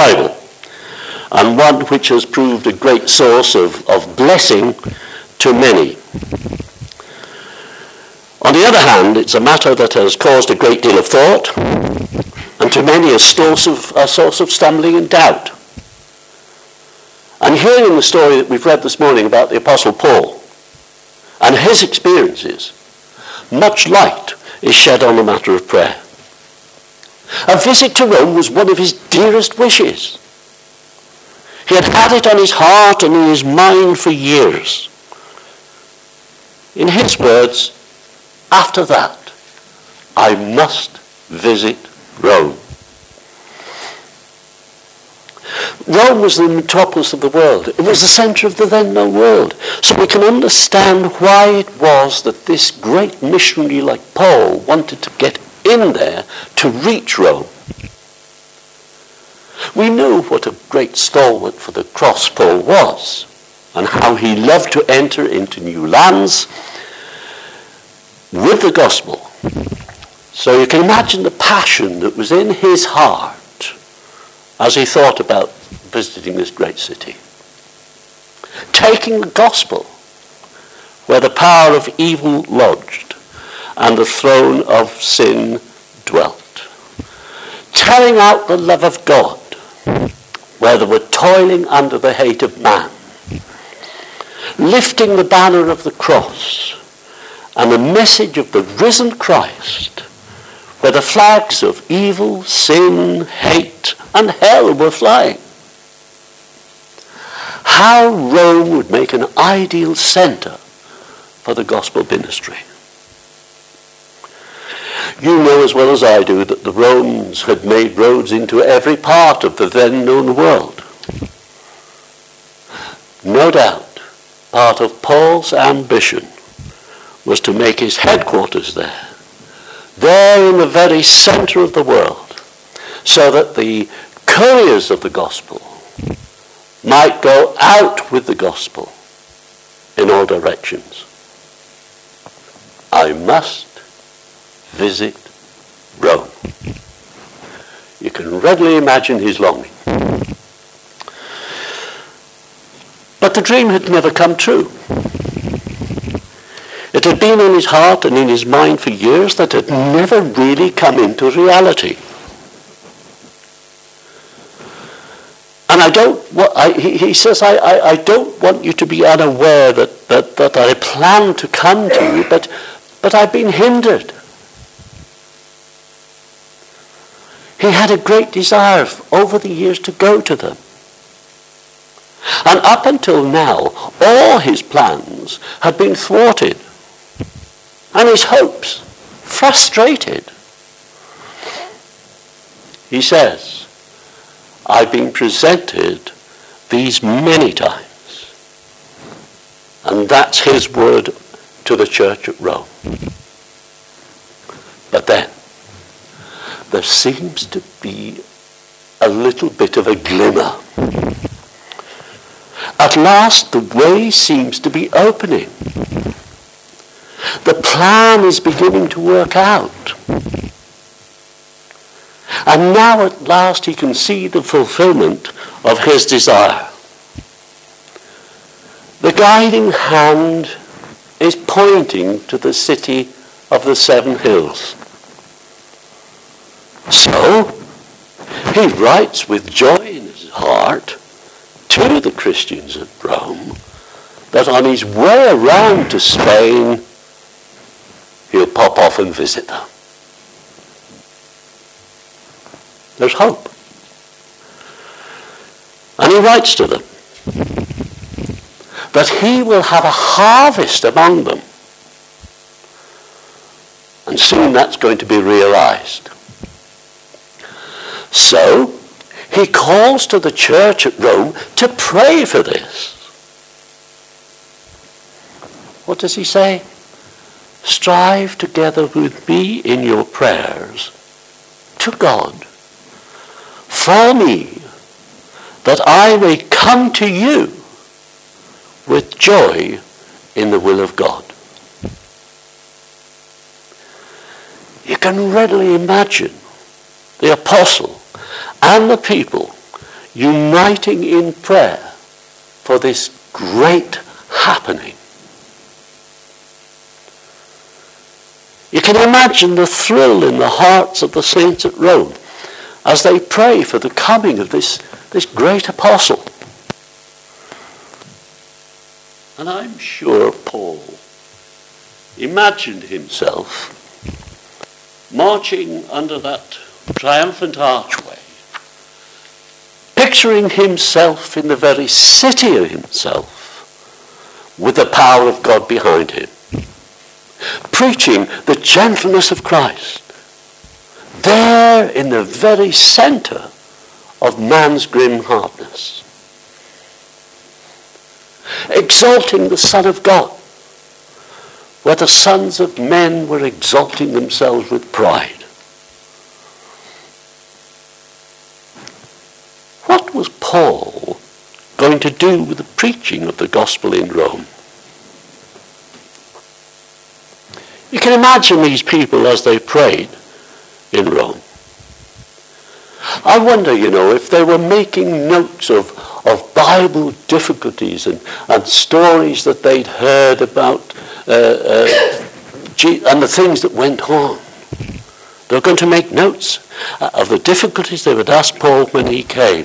Bible, and one which has proved a great source of blessing to many. On the other hand, it's a matter that has caused a great deal of thought, and to many a source of stumbling and doubt. And hearing the story that we've read this morning about the Apostle Paul and his experiences, much light is shed on the matter of prayer. A visit to Rome was one of his dearest wishes. He had had it on his heart and in his mind for years. In his words, after that, I must visit Rome. Rome was the metropolis of the world. It was the center of the then known world. So we can understand why it was that this great missionary like Paul wanted to get in there to reach Rome. We knew what a great stalwart for the cross Paul was, and how he loved to enter into new lands with the gospel. So you can imagine the passion that was in his heart as he thought about visiting this great city. Taking the gospel where the power of evil lodged and the throne of sin dwelt. Telling out the love of God where they were toiling under the hate of man. Lifting the banner of the cross and the message of the risen Christ, where the flags of evil, sin, hate, and hell were flying. How Rome would make an ideal center for the gospel ministry. You know as well as I do that the Romans had made roads into every part of the then known world. No doubt, part of Paul's ambition was to make his headquarters there in the very center of the world, so that the couriers of the gospel might go out with the gospel in all directions. I must visit Rome. You can readily imagine his longing. But the dream had never come true. It had been in his heart and in his mind for years that had never really come into reality. And he says, I don't want you to be unaware that I plan to come to you, but I've been hindered. He had a great desire over the years to go to them. And up until now, all his plans had been thwarted. And his hopes frustrated. He says, I've been presented these many times. And that's his word to the church at Rome. But then, there seems to be a little bit of a glimmer. At last, the way seems to be opening. The plan is beginning to work out. And now at last he can see the fulfillment of his desire. The guiding hand is pointing to the city of the 7 hills. So, he writes with joy in his heart to the Christians at Rome that on his way around to Spain, he'll pop off and visit them. There's hope. And he writes to them that he will have a harvest among them. And soon that's going to be realized. So, he calls to the church at Rome to pray for this. What does he say? Strive together with me in your prayers to God for me, that I may come to you with joy in the will of God. You can readily imagine the apostle and the people uniting in prayer for this great happening. You can imagine the thrill in the hearts of the saints at Rome as they pray for the coming of this great apostle. And I'm sure Paul imagined himself marching under that triumphant archway, picturing himself in the very city of himself with the power of God behind him, preaching the gentleness of Christ, there in the very center of man's grim hardness, exalting the Son of God, where the sons of men were exalting themselves with pride. What was Paul going to do with the preaching of the gospel in Rome? You can imagine these people as they prayed in Rome. I wonder, if they were making notes of Bible difficulties and stories that they'd heard about and the things that went on. They were going to make notes of the difficulties they would ask Paul when he came.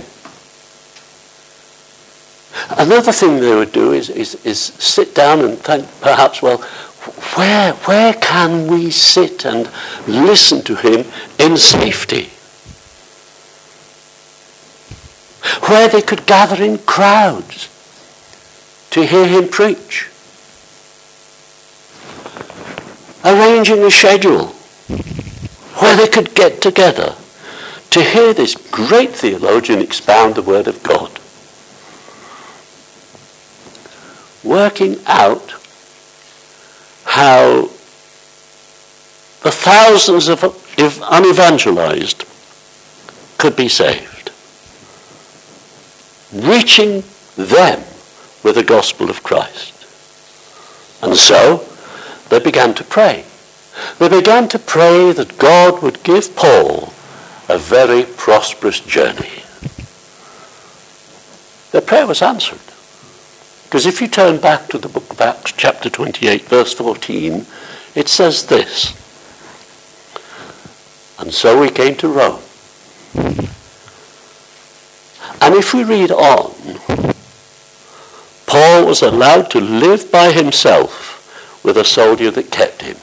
Another thing they would do is sit down and think, perhaps, well, where can we sit and listen to him in safety? Where they could gather in crowds to hear him preach. Arranging a schedule where they could get together to hear this great theologian expound the Word of God. Working out how the thousands of unevangelized could be saved. Reaching them with the gospel of Christ. And so they began to pray. They began to pray that God would give Paul a very prosperous journey. Their prayer was answered. Because if you turn back to the book of Acts, chapter 28, verse 14, it says this. And so we came to Rome. And if we read on, Paul was allowed to live by himself with a soldier that kept him.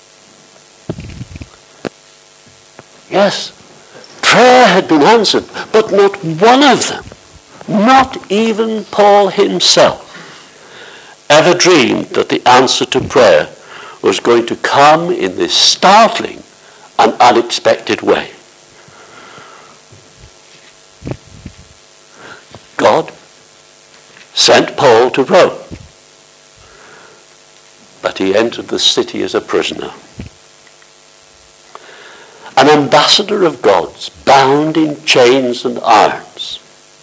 Yes, prayer had been answered, but not one of them, not even Paul himself, ever dreamed that the answer to prayer was going to come in this startling and unexpected way. God sent Paul to Rome, but he entered the city as a prisoner. An ambassador of God's, bound in chains and irons.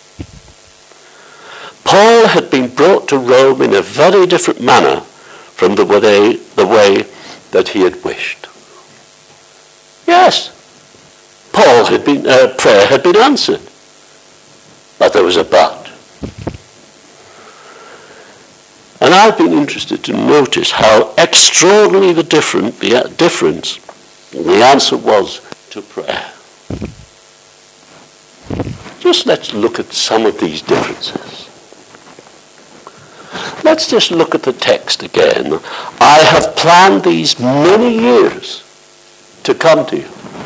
Paul had been brought to Rome in a very different manner from the way that he had wished. Yes, prayer had been answered, but there was a but. And I've been interested to notice how extraordinary the difference the answer was to prayer. Just let's look at some of these differences. Let's just look at the text again. I have planned these many years to come to you.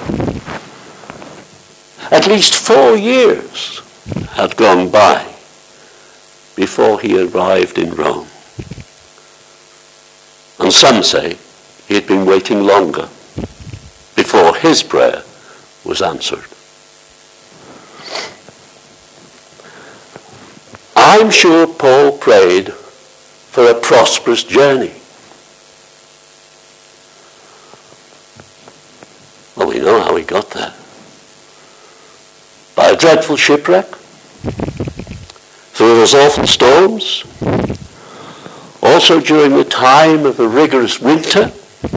At least 4 years had gone by before he arrived in Rome. And some say he had been waiting longer before his prayer was answered. I'm sure Paul prayed for a prosperous journey. Well, we know how he got there. By a dreadful shipwreck, through those awful storms, also during the time of a rigorous winter,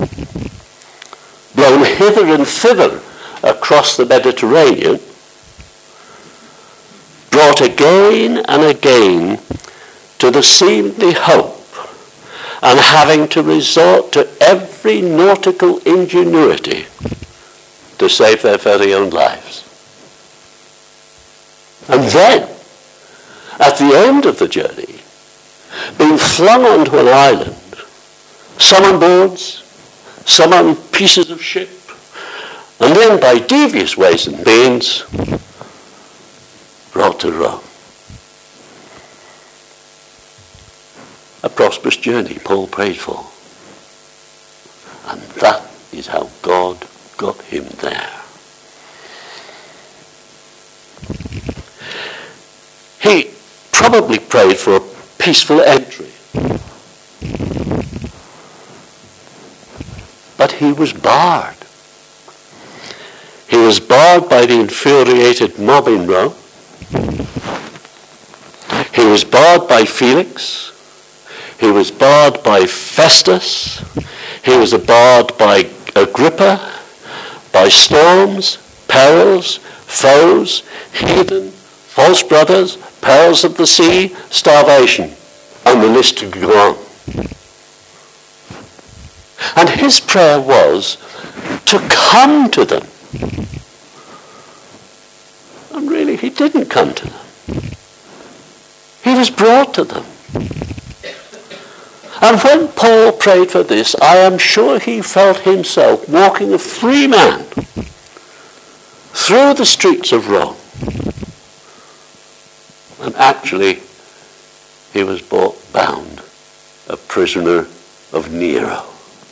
blown hither and thither across the Mediterranean, brought brought again and again to the seemly hope and having to resort to every nautical ingenuity to save their very own lives. And then, at the end of the journey, being flung onto an island, some on boards, some on pieces of ship, and then by devious ways and means, brought to Rome. A prosperous journey Paul prayed for. And that is how God got him there. He probably prayed for a peaceful entry. But he was barred. He was barred by the infuriated mob in Rome. He was barred by Felix. He was barred by Festus. He was barred by Agrippa, by storms, perils, foes, heathen, false brothers, perils of the sea, starvation, and the list could go on. And his prayer was to come to them. And really, he didn't come to them. He was brought to them. And when Paul prayed for this, I am sure he felt himself walking a free man through the streets of Rome. And actually, he was bound, a prisoner of Nero.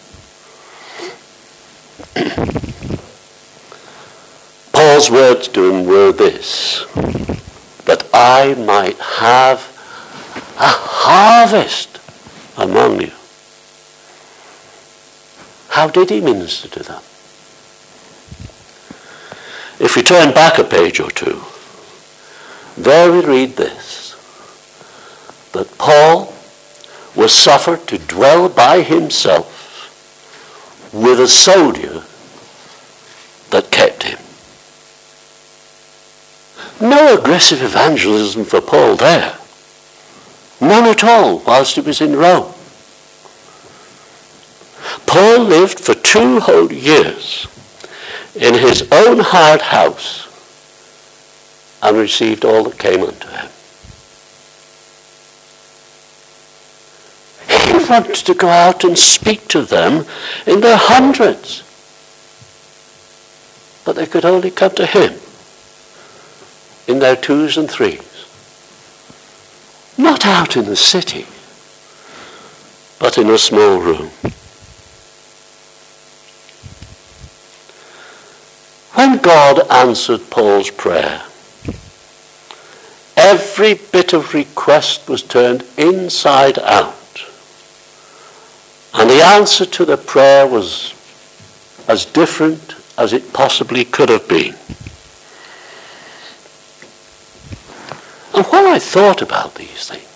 Paul's words to him were this, that I might have a harvest among you. How did he minister to them? If we turn back a page or two, there we read this, that Paul was suffered to dwell by himself with a soldier that kept him. No aggressive evangelism for Paul there. None at all whilst he was in Rome. Paul lived for 2 whole years in his own hired house and received all that came unto him. He wanted to go out and speak to them in their hundreds, but they could only come to him in their 2s and 3s. Not out in the city, but in a small room. When God answered Paul's prayer, every bit of request was turned inside out. And the answer to the prayer was as different as it possibly could have been. And when I thought about these things,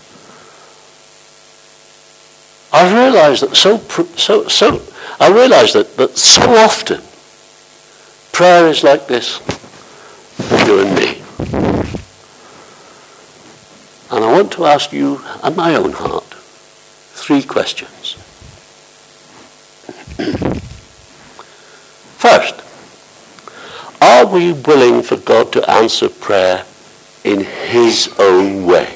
I realized that that so often prayer is like this for you and me. And I want to ask you and my own heart 3 questions. First, are we willing for God to answer prayer in his own way?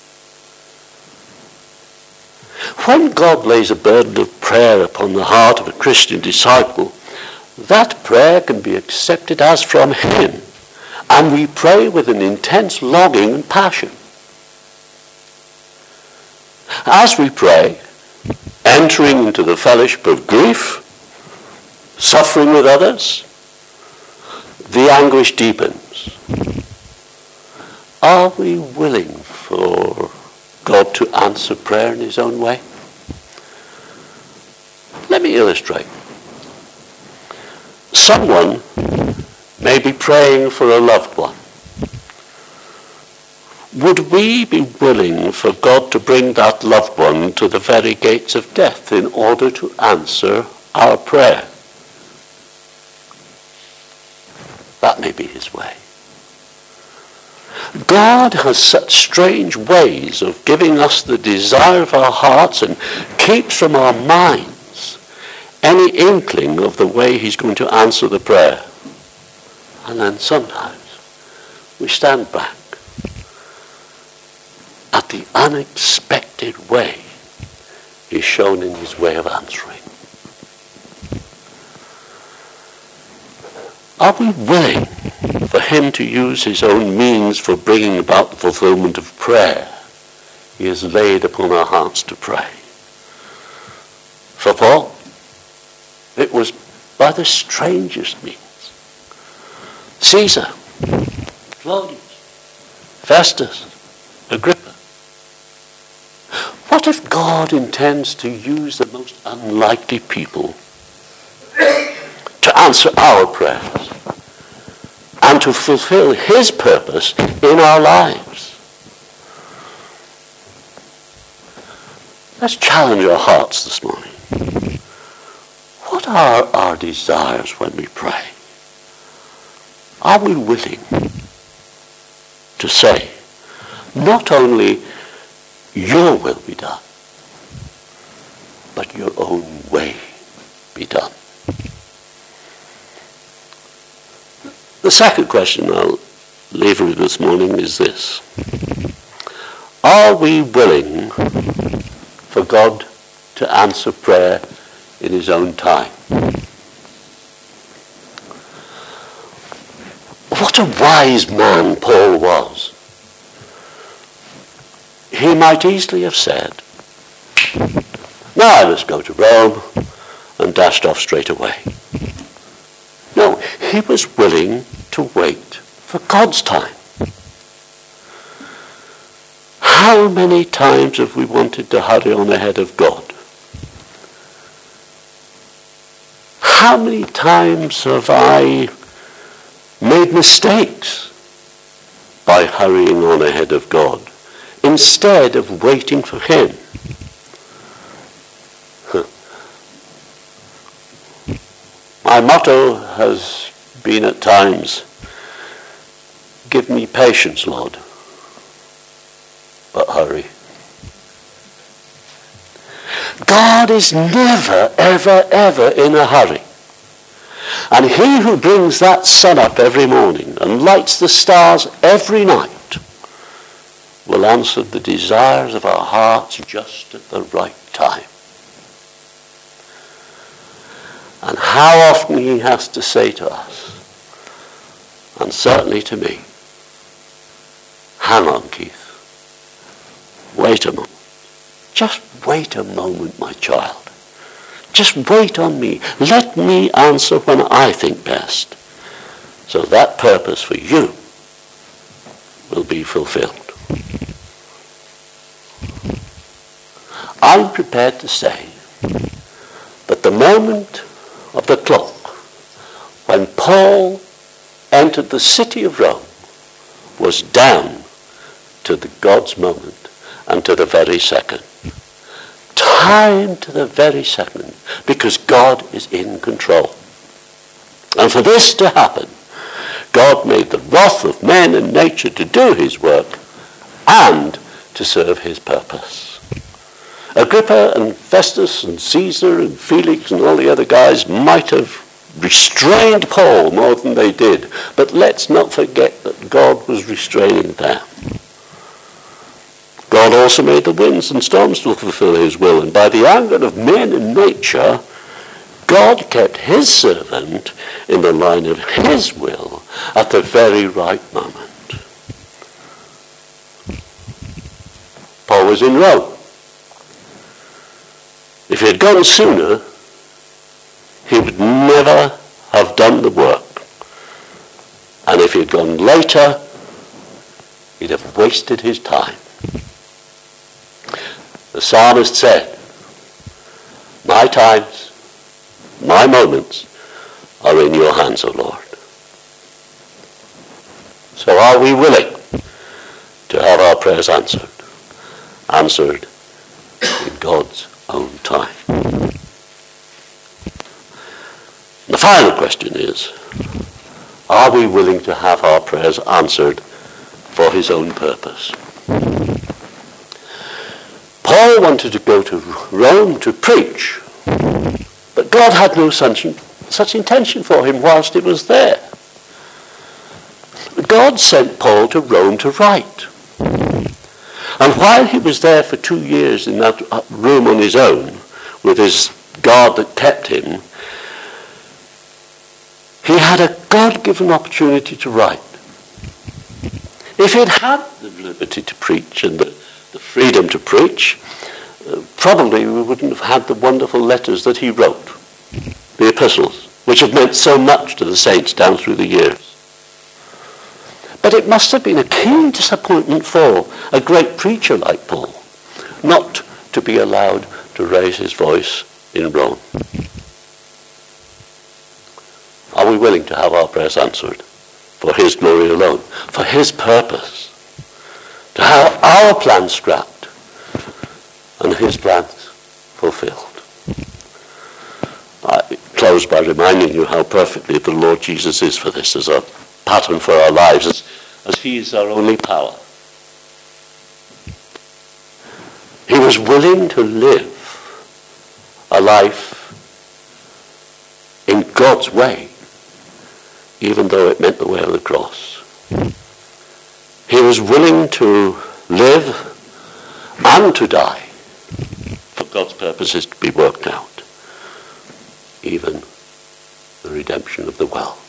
When God lays a burden of prayer upon the heart of a Christian disciple, that prayer can be accepted as from him, and we pray with an intense longing and passion. As we pray, entering into the fellowship of grief, suffering with others, the anguish deepens. Are we willing for God to answer prayer in his own way? Let me illustrate. Someone may be praying for a loved one. Would we be willing for God to bring that loved one to the very gates of death in order to answer our prayer? That may be his way. God has such strange ways of giving us the desire of our hearts and keeps from our minds any inkling of the way he's going to answer the prayer. And then sometimes we stand back at the unexpected way he's shown in his way of answering. Are we willing for him to use his own means for bringing about the fulfillment of prayer he has laid upon our hearts to pray? For Paul, it was by the strangest means. Caesar, Claudius, Festus, Agrippa. What if God intends to use the most unlikely people to answer our prayers and to fulfill his purpose in our lives? Let's challenge our hearts this morning. What are our desires when we pray? Are we willing to say, not only your will be done, but your own way be done? The second question I'll leave with this morning is this. Are we willing for God to answer prayer in his own time? What a wise man Paul was. He might easily have said, "Now I must go to Rome," and dashed off straight away. No, he was willing to wait for God's time. How many times have we wanted to hurry on ahead of God? How many times have I made mistakes by hurrying on ahead of God instead of waiting for him? My motto has been at times, "Give me patience, Lord, but hurry." God is never, ever, ever in a hurry. And he who brings that sun up every morning and lights the stars every night will answer the desires of our hearts just at the right time. And how often he has to say to us, and certainly to me, "Hang on, Keith. Wait a moment. Just wait a moment, my child. Just wait on me. Let me answer when I think best, so that purpose for you will be fulfilled." I'm prepared to say that the moment of the clock when Paul entered the city of Rome was down to the God's moment and to the very second. Time to the very second, because God is in control. And for this to happen, God made the wrath of men and nature to do his work and to serve his purpose. Agrippa and Festus and Caesar and Felix and all the other guys might have restrained Paul more than they did, but let's not forget that God was restraining them. God also made the winds and storms to fulfill his will, and by the anger of men and nature, God kept his servant in the line of his will at the very right moment. Paul was in Rome. If he had gone sooner, he would never have done the work. And if he had gone later, he'd have wasted his time. The psalmist said, "My times, my moments are in your hands, O Lord." So are we willing to have our prayers answered? Answered in God's own time. The final question is, are we willing to have our prayers answered for his own purpose. Paul wanted to go to Rome to preach, but God had no such intention for him whilst he was there. God sent Paul to Rome to write. And while he was there for 2 years in that room on his own, with his guard that kept him, he had a God-given opportunity to write. If he'd had the liberty to preach and the freedom to preach, probably we wouldn't have had the wonderful letters that he wrote, the epistles, which have meant so much to the saints down through the years. But it must have been a keen disappointment for a great preacher like Paul not to be allowed to raise his voice in Rome. Are we willing to have our prayers answered for his glory alone, for his purpose, to have our plans scrapped and his plans fulfilled? I close by reminding you how perfectly the Lord Jesus is for this as a pattern for our lives, as he is our only power. He was willing to live a life in God's way, even though it meant the way of the cross. He was willing to live and to die for God's purposes to be worked out, even the redemption of the world.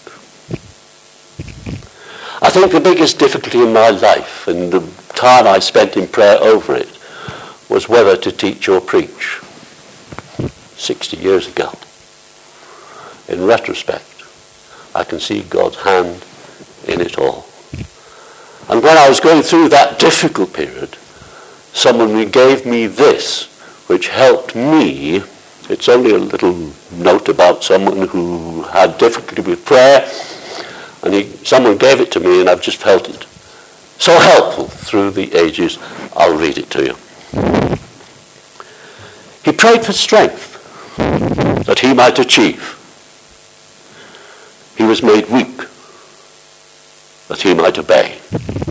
I think the biggest difficulty in my life and the time I spent in prayer over it was whether to teach or preach 60 years ago. In retrospect, I can see God's hand in it all. And when I was going through that difficult period, someone gave me this, which helped me. It's only a little note about someone who had difficulty with prayer, and someone gave it to me, and I've just felt it so helpful through the ages. I'll read it to you. He prayed for strength that he might achieve. He was made weak that he might obey.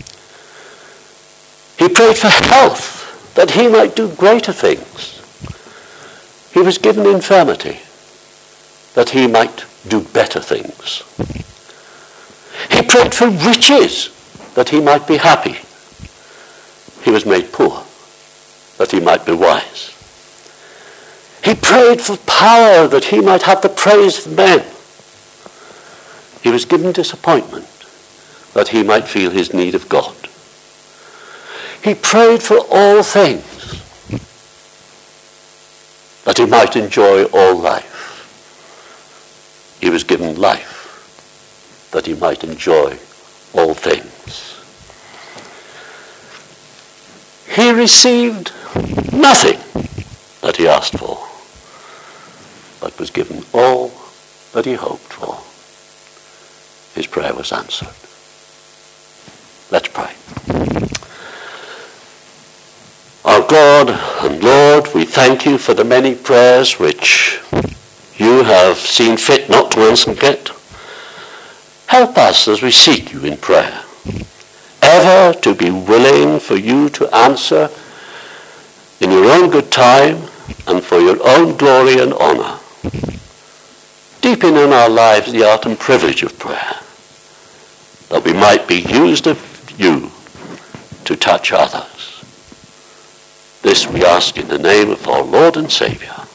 He prayed for health that he might do greater things. He was given infirmity that he might do better things. He prayed for riches that he might be happy. He was made poor that he might be wise. He prayed for power that he might have the praise of men. He was given disappointment that he might feel his need of God. He prayed for all things that he might enjoy all life. He was given life that he might enjoy all things. He received nothing that he asked for, but was given all that he hoped for. His prayer was answered. Let's pray. Our God and Lord, we thank you for the many prayers which you have seen fit not to answer yet. Help us as we seek you in prayer, ever to be willing for you to answer in your own good time and for your own glory and honor. Deepen in our lives the art and privilege of prayer, that we might be used of you to touch others. This we ask in the name of our Lord and Saviour,